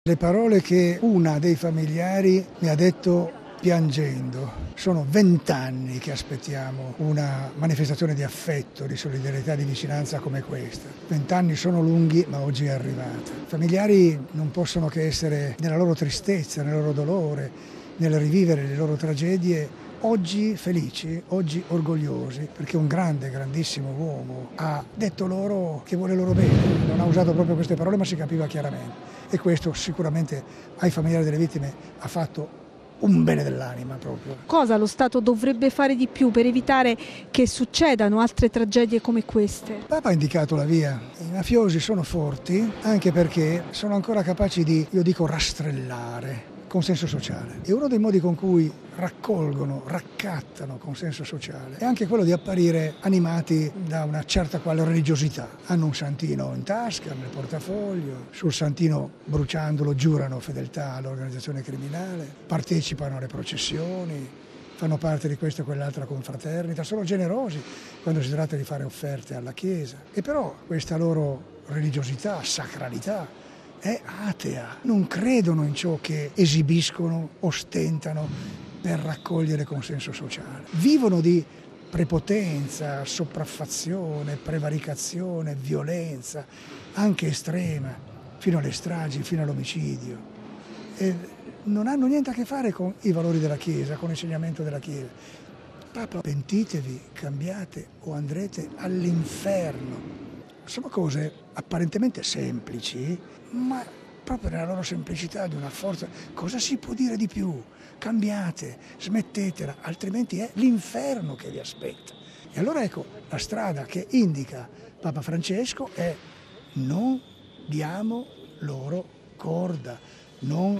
Le parole che una dei familiari mi ha detto piangendo: sono 20 anni che aspettiamo una manifestazione di affetto, di solidarietà, di vicinanza come questa. 20 anni sono lunghi, ma oggi è arrivata. I familiari non possono che essere nella loro tristezza, nel loro dolore, nel rivivere le loro tragedie, oggi felici, oggi orgogliosi, perché un grandissimo uomo ha detto loro che vuole loro bene. Non ha usato proprio queste parole, ma si capiva chiaramente. E questo sicuramente ai familiari delle vittime ha fatto un bene dell'anima proprio. Cosa lo Stato dovrebbe fare di più per evitare che succedano altre tragedie come queste? Papa ha indicato la via. I mafiosi sono forti anche perché sono ancora capaci di, io dico, rastrellare consenso sociale. E uno dei modi con cui raccolgono, raccattano consenso sociale è anche quello di apparire animati da una certa quale religiosità. Hanno un santino in tasca, nel portafoglio, sul santino bruciandolo giurano fedeltà all'organizzazione criminale, partecipano alle processioni, fanno parte di questa o quell'altra confraternita, sono generosi quando si tratta di fare offerte alla Chiesa. E però questa loro religiosità, sacralità, è atea, non credono in ciò che esibiscono, ostentano per raccogliere consenso sociale. Vivono di prepotenza, sopraffazione, prevaricazione, violenza, anche estrema, fino alle stragi, fino all'omicidio. E non hanno niente a che fare con i valori della Chiesa, con l'insegnamento della Chiesa. Papa, pentitevi, cambiate o andrete all'inferno. Sono cose apparentemente semplici, ma proprio nella loro semplicità, di una forza. Cosa si può dire di più? Cambiate, smettetela, altrimenti è l'inferno che vi aspetta. E allora ecco, la strada che indica Papa Francesco è: non diamo loro corda, non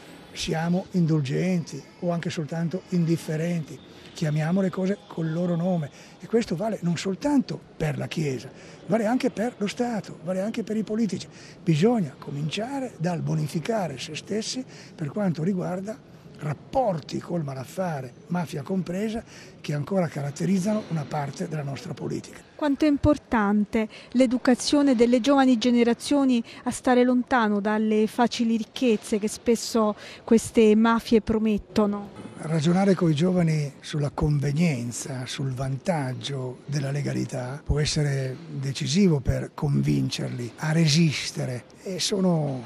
siamo indulgenti o anche soltanto indifferenti. Chiamiamo le cose col loro nome, e questo vale non soltanto per la Chiesa, vale anche per lo Stato, vale anche per i politici. Bisogna cominciare dal bonificare se stessi per quanto riguarda rapporti col malaffare, mafia compresa, che ancora caratterizzano una parte della nostra politica. Quanto è importante l'educazione delle giovani generazioni a stare lontano dalle facili ricchezze che spesso queste mafie promettono. Ragionare con i giovani sulla convenienza, sul vantaggio della legalità può essere decisivo per convincerli a resistere, e sono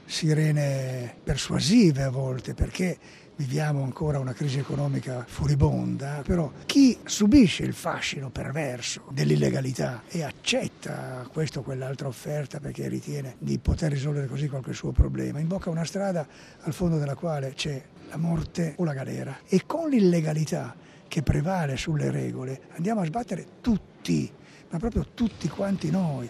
sirene persuasive a volte, perché viviamo ancora una crisi economica furibonda, però chi subisce il fascino perverso dell'illegalità e accetta questa o quell'altra offerta perché ritiene di poter risolvere così qualche suo problema, imbocca una strada al fondo della quale c'è la morte o la galera. E con l'illegalità che prevale sulle regole andiamo a sbattere tutti, ma proprio tutti quanti noi.